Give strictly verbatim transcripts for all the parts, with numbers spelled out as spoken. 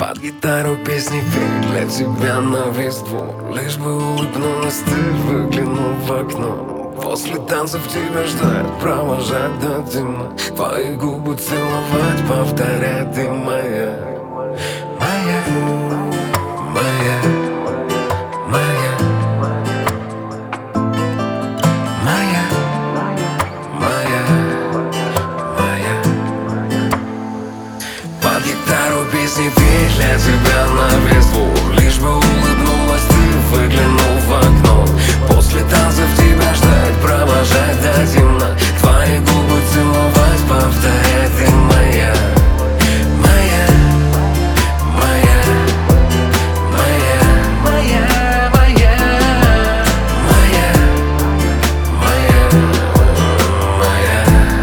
Под гитару песни петь для тебя на весь двор. Лишь бы улыбнулась ты, выглянул в окно. После танцев тебя ждать, провожать до темна. Твои губы целовать, повторять: ты моя, моя, моя, моя, моя, моя, моя. Под гитару песни петь для тебя на весь двор. Лишь бы улыбнулась ты, выглянул в окно. После танцев тебя ждать, провожать до темна. Твои губы целовать, повторять: ты моя, моя, моя, моя, моя, моя, моя, моя, моя.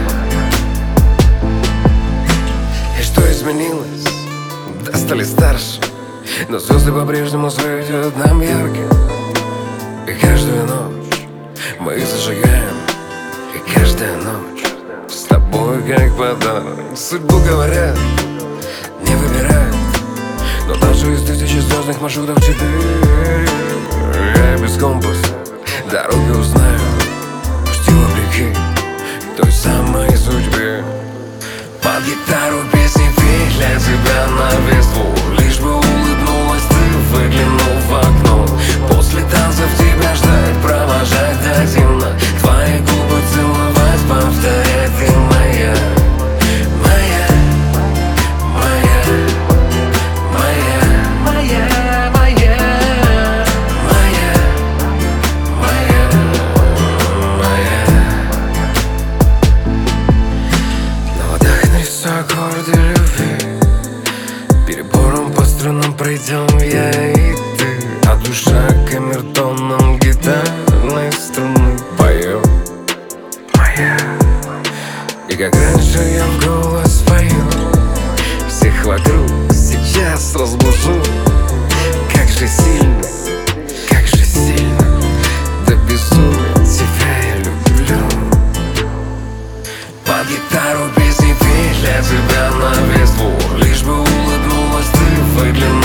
И что изменилось? Да стали старше, но звезды по-прежнему светят нам ярко. И каждую ночь мы зажигаем, и каждая ночь с тобой как подарок. Судьбу, говорят, не выбирают, но даже из тысячи звездных маршрутов четыре я без компаса дороги узнаю, пусть и вопреки той самой судьбе. Под гитару песни петь для тебя на весь двор. Лишь бы улыбнулась ты, выглянул в окно. После танцев тебя ждать, провожать до темна. Твои губы целовать, повторять: ты моя, моя, моя, моя, моя, моя, моя, моя, моя. На водах нарисую аккорды любви, перебором по струнам пройдем я и ты. А душа камертоном гитарной струны поет: моя. И как раньше я в голос пою, всех вокруг сейчас разбужу. Как же сильно, как же сильно, до безумия тебя я люблю. Под гитару песни петь для тебя на весь двор. Лишь бы улыбнулась ты, выглянула